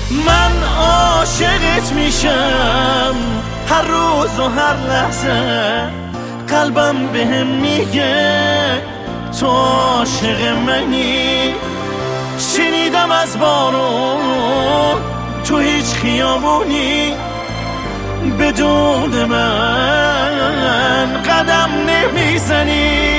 من عاشقت میشم هر روز و هر لحظه، قلبم بهم میگه تو عاشق منی. شنیدم از بارون تو هیچ خیابونی بدون من قدم نمیزنی.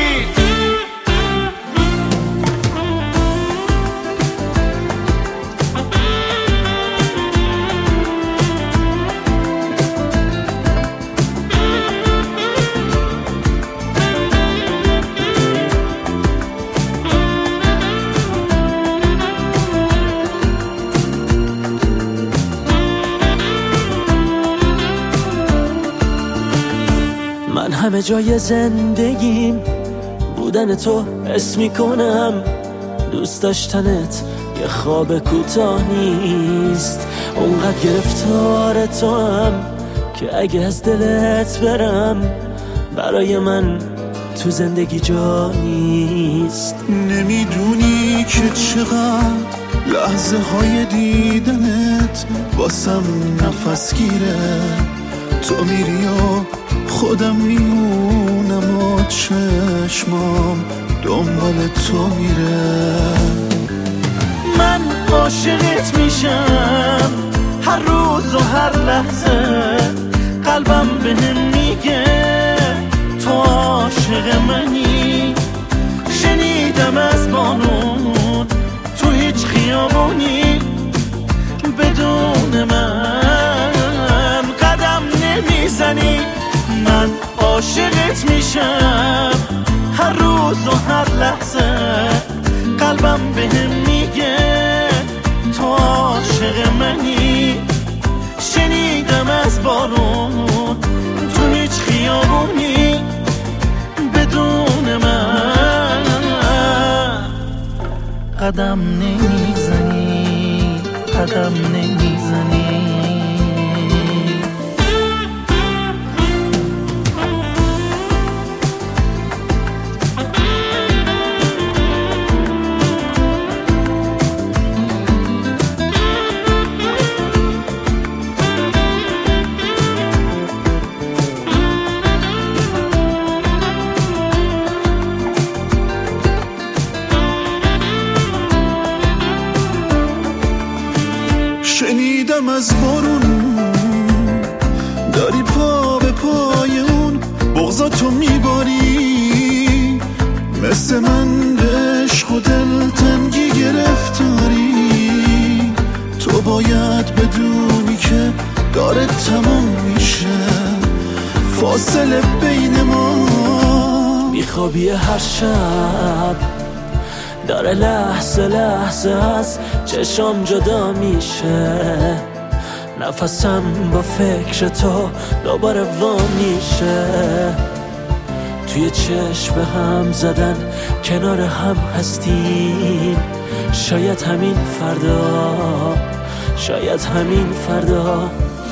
من همه جای زندگیم بودن تو حس میکنم، دوست داشتنت یه خواب کوتاه نیست. اونقدر گرفتار تو هم که اگه از دلت برم برای من تو زندگی جا نیست. نمیدونی که چقدر لحظه های دیدنت واسم نفس گیره. تو میری و خودم میمونم و چشمام دنبال تو میره. من عاشقت میشم هر روز و هر لحظه، قلبم بهم میگه تو عاشق منی. شنیدم از بارون تو هیچ خیابونی بدون من قدم نمیزنی. من عاشقت میشم هر روز و هر لحظه، قلبم بهم میگه تو عاشق منی. شنیدم از بارون تو هیچ خیابونی بدون من قدم نمیزنی، قدم نمیزنی. شنیدم از بارون داری پا به پای اون بغضاتو میباری، مثل من به عشق و دلتنگی گرفتاری. تو باید بدونی که داره تموم میشه فاصله بین ما. میخوابی هر شب داره لحظه لحظه از چشام جدا میشه، نفسم با فکر تو دوباره وا میشه. توی چشم هم زدن کنار هم هستیم، شاید همین فردا، شاید همین فردا.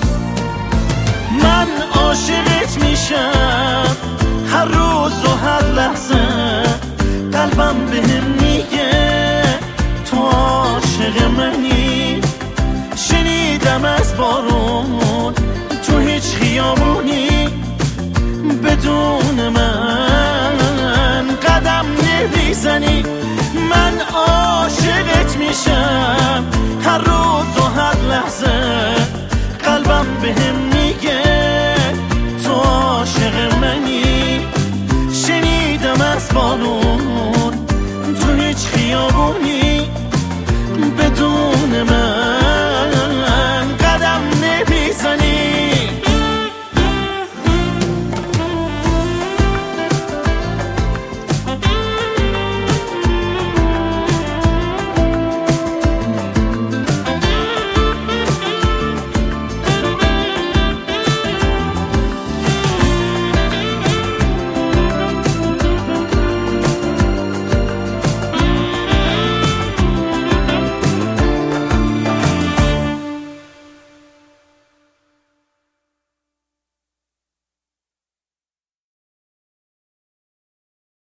من عاشقت میشم هر روز و هر لحظه، قلبم بهم میگه تو عاشق منی. شنیدم از بارون تو هیچ خیابونی بدون من قدم نمیزنی. من عاشقت میشم هر روز و هر لحظه، قلبم بهم میگه تو عاشق منی. شنیدم از بارون تو هیچ خیابونی